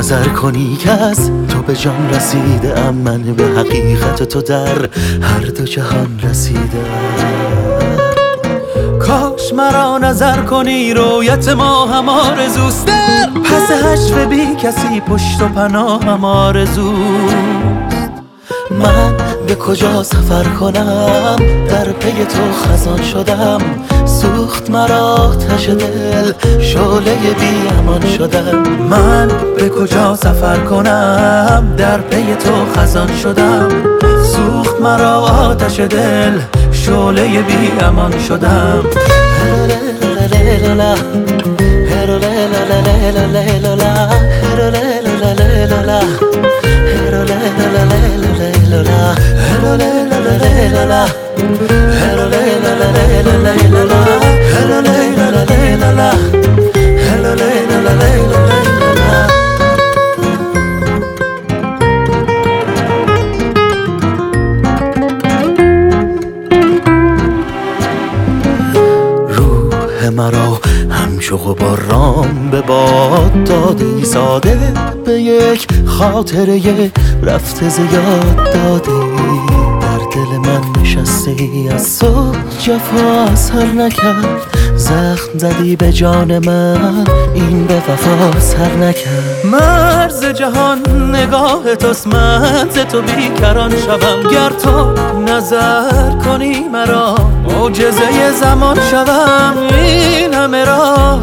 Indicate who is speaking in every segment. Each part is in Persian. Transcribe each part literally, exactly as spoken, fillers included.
Speaker 1: نظر کنی که از تو به جان رسیده ام، من به حقیقت تو در هر دو جهان رسیده. کاش مرا نظر کنی رویت ما هم آرزوست، در پس حشو بی کسی پشت و پناه هم آرزوست. من به کجا سفر کنم در پی تو خزان شدم، سوخت مرا آتش دل شعله بی امان شدم. من به کجا سفر کنم در پی تو خزان شدم، سوخت مرا آتش دل شعله بی امان شدم. روح مرا همچو غبارام به باد داده ای، ساده به یک خاطره رفته زیاد داده ای. در دل من نشسته ای، از صبح جفا اثر نکرد، زخم زدی به جان من، این به وفا سر نکرد. مرز جهان نگاه توست، من ز تو بیکران شوم، گر تو نظر کنی مرا معجزه زمان شوم. این همه راه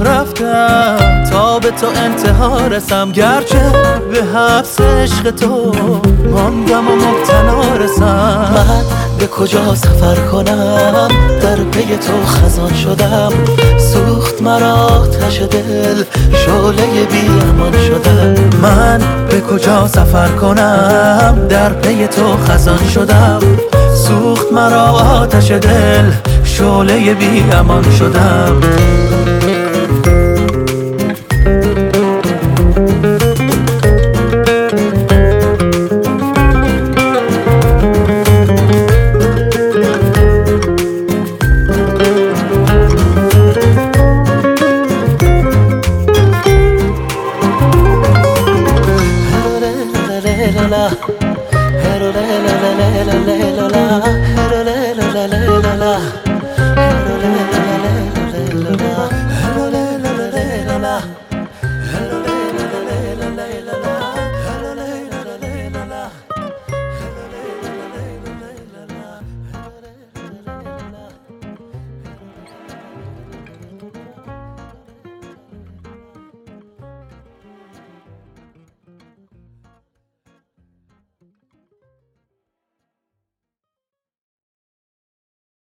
Speaker 1: رفتم تا به تو انتها رسم، گرچه به حبس عشق تو ماندم و مبتلا رسم. من به کجا سفر کنم در پی تو خزان شدم، سوخت مرا آتش دل شعله بی امان شدم. من به کجا سفر کنم در پی تو خزان شدم، سوخت مرا آتش دل شعله بی امان شدم. La